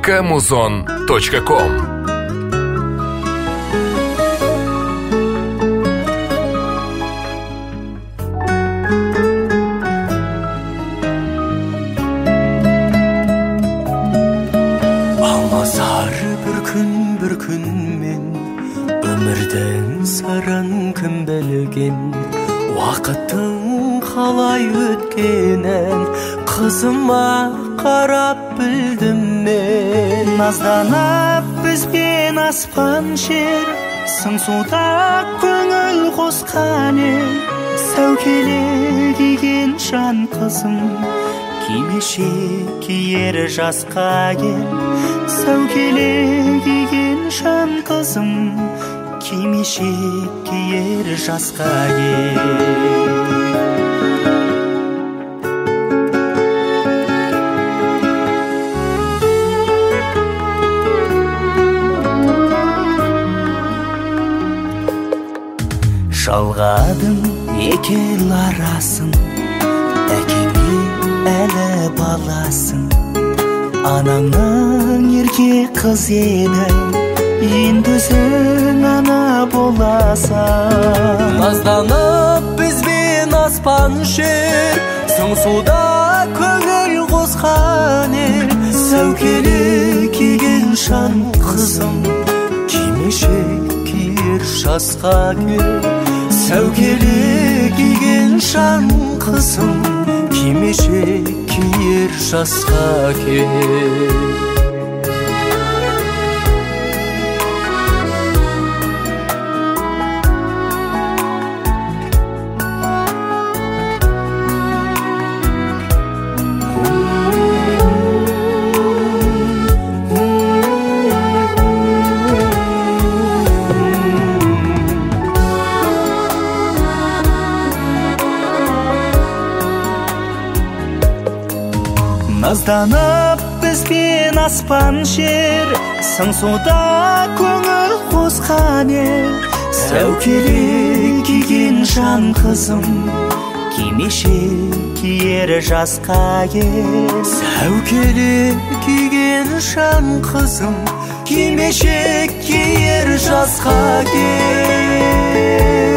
kamuzon.com. Алмасар бір күн мен өмірдің сырын кім білген, уақыттың қалай өткенін қызыма қарап білдім мен. Назданып бізбен аспан жер, сыңсуда көңіл қосқан ел, сәукеле киген жан қызым, кимешек киер жасқа кел. Сәукеле киген жан қызым, кимешек киер жасқа кел. Жалғадым екел арасын, әкеңе әлі баласын. Анаңның ерке қыз едің, енді өзің ана боласың. Назданып бізбен аспан жер, сыңсуда көңіл қосқан ел, сәукеле киген жан қызым, кимешек киер жасқа кел. Сәукеле киген жан қызым, кимешек киер жасқа кел. Назданып бізбен аспан жер, сыңсуда көңіл қосқан ел, сәукеле киген жан қызым, кимешек киер жасқа кел. Сәукеле киген жан қызым, кимешек киер жасқа кел.